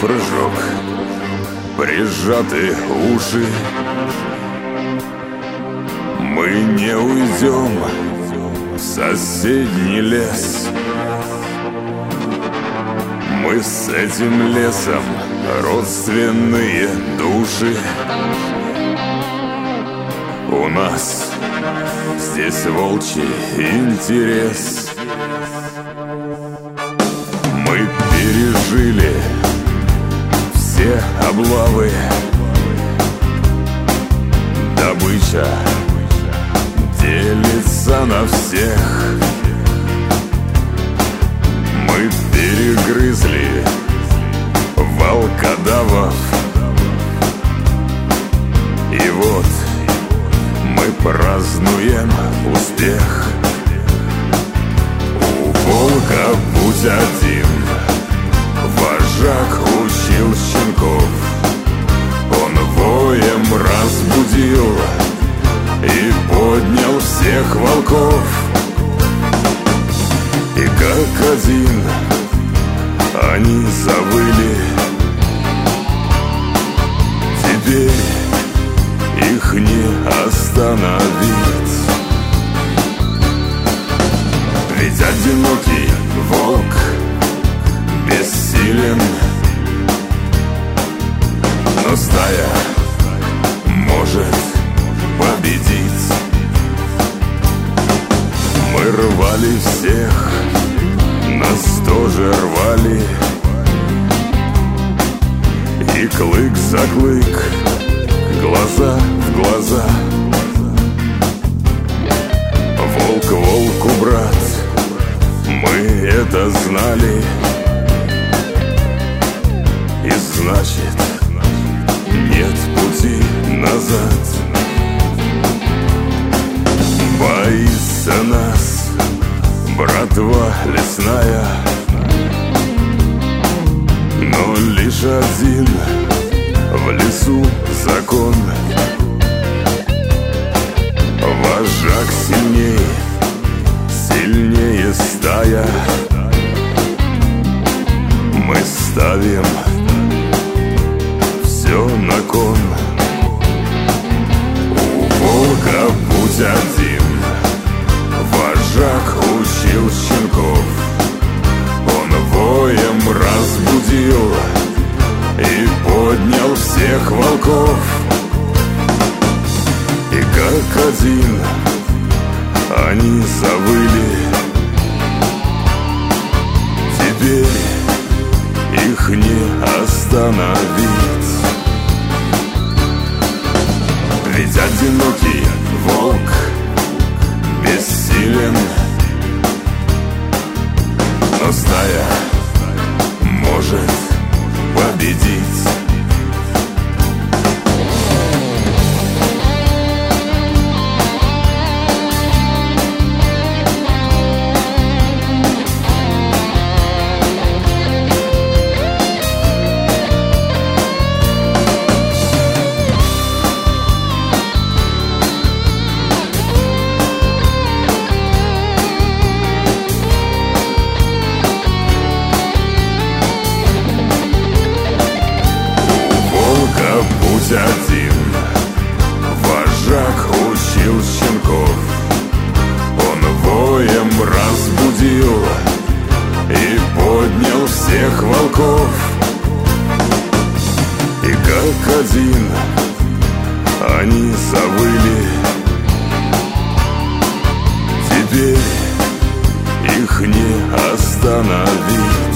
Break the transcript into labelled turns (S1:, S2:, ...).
S1: прыжок, прижаты уши. Мы не уйдем в соседний лес. Мы с этим лесом родственные души. У нас здесь волчий интерес. Мы пережили все облавы. Добыча делится на всех. Мы перегрызли волкодавов. И вот мы празднуем успех. У волка путь один, вожак учил щенков. Он воем разбудил и поднял всех волков. И как один они завыли. Теперь их не остановить. Ведь одинокий волк бессилен, но стая может победить. Мы рвали всех, нас тоже рвали. И клык за клык, глаза в глаза. Волк волку брат, мы это знали. И значит, нет пути назад. Боится нас братва лесная, но лишь один в лесу закон. Вожак сильней, сильнее стая. Мы ставим все на кон. У волка путь один, вожак учил щенков. Он воем разбудил и поднял всех волков. И как один они завыли. Теперь их не остановить. Ведь одинокий волк бессилен, но стая может победить. Путь один, вожак учил щенков. Он воем разбудил и поднял всех волков. И как один они завыли. Теперь их не остановить.